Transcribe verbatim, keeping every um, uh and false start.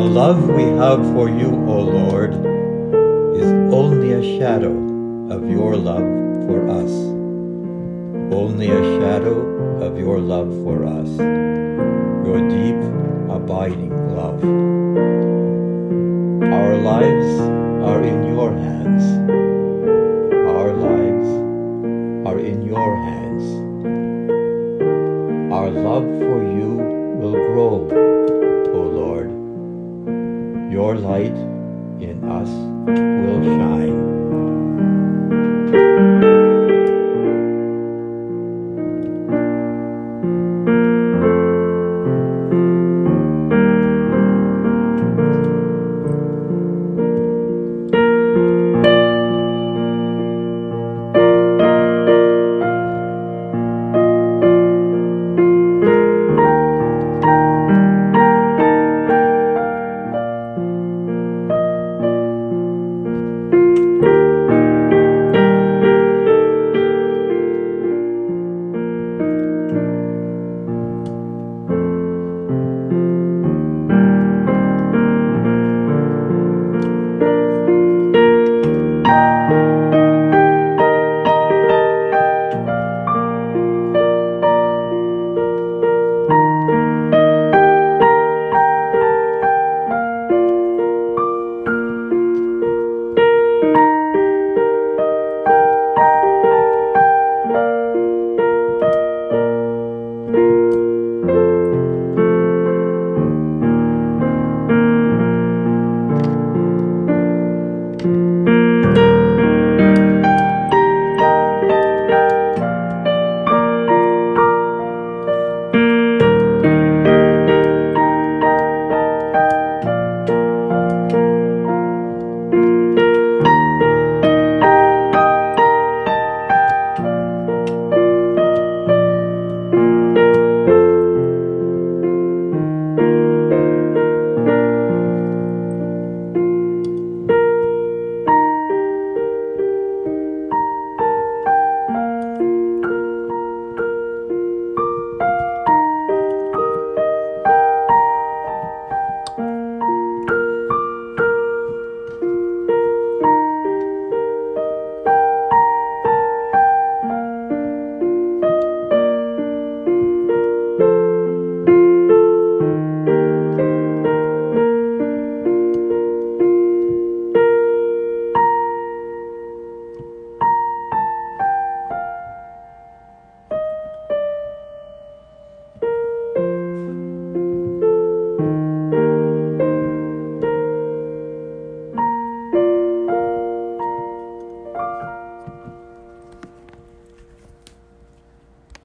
love we have for you, O Lord, is only a shadow of your love for us. Only a shadow of your love for us, your deep, abiding love. Our lives are in your hands. Our lives are in your hands. Our love for you will grow, O Lord. Your light in us will shine.